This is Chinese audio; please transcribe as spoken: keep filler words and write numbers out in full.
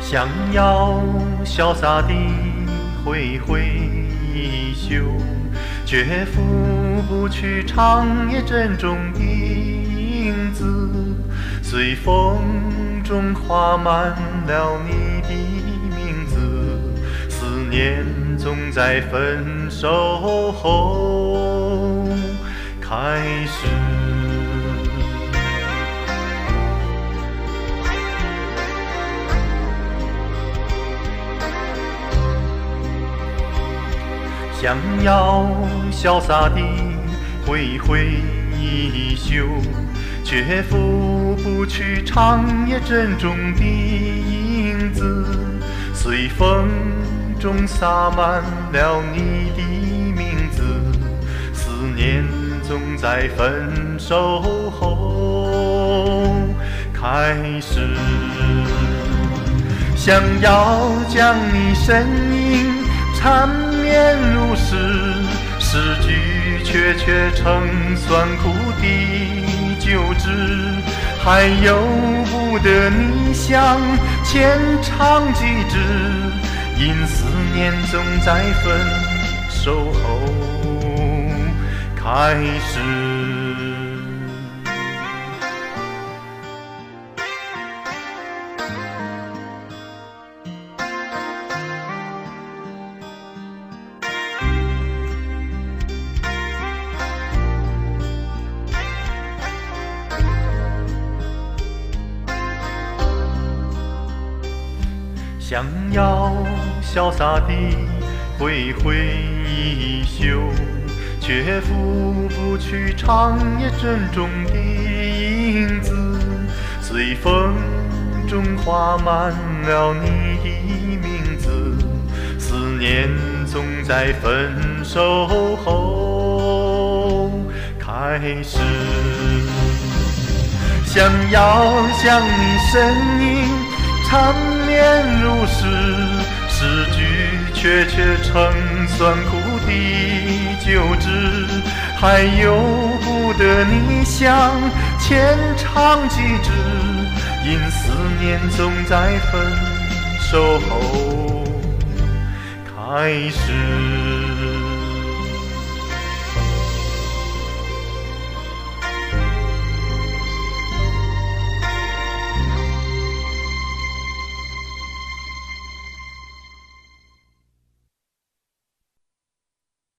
想要潇洒地挥挥衣袖，却拂不去长夜珍重的影子，随风中画满了你的名字，思念总在分手后开始。想要潇洒地挥挥衣袖，却拂不去长夜珍重的影子，随风中洒满了你的名字，思念总在分手后开始。想要将你身影缠绵如诗，诗句却却成酸苦的酒汁，还由不得你向牵肠几枝，因思念总在分手后开始。想要潇洒地挥挥衣袖，却拂不去长夜珍重的影子，随风中画满了你的名字，思念总在分手后开始。想要将你身影缠绵如诗，诗句却却成酸苦的酒汁，还由不得你向牵肠几枝，因思念总在分手后开始。